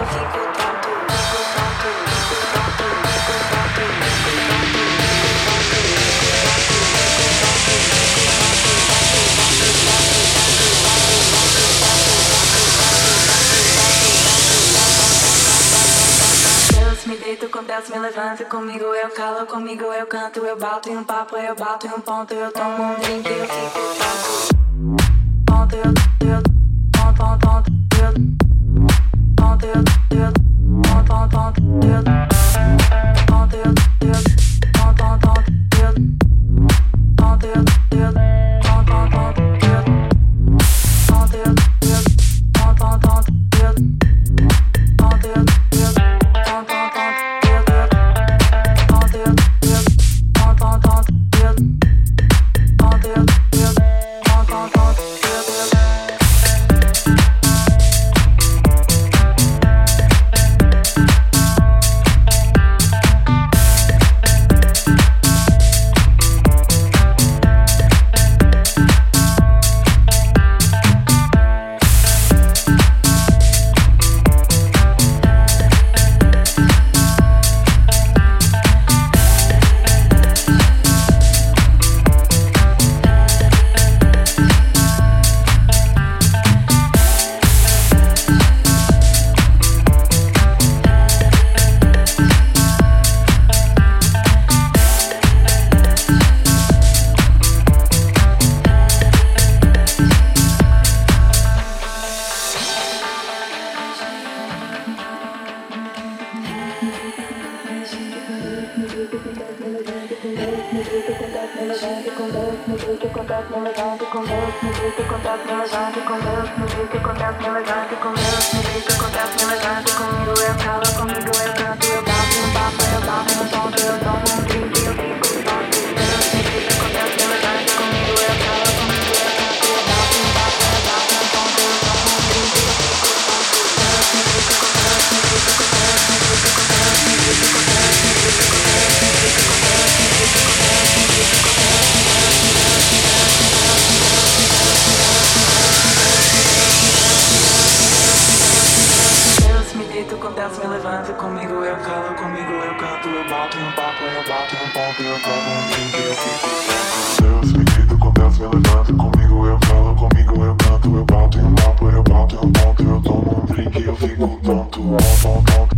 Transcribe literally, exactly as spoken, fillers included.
Me levanto, comigo eu calo, comigo eu canto, eu bato em um papo, eu bato em um ponto, eu tomo um drink, eu fico tonto. Ponto, eu, eu, ponto, ponto, ponto, eu, ponto, eu, eu, ponto, ponto, ponto, eu, ponto, eu, eu, ponto, ponto, ponto, eu, ponto, eu, eu, ponto, ponto, ponto, eu, ponto, eu, eu, ponto, ponto, ponto, eu, ponto, eu, eu, ponto, ponto, ponto. Me levanto, comigo eu calo, comigo eu canto, eu bato em um papo, eu bato em um ponto, eu tomo um drink, eu fico Deus me deito, acontece, me levanto, comigo eu calo, comigo eu canto, eu bato em um papo, eu bato em um ponto, eu tomo um drink, eu fico tonto, tonto, tonto.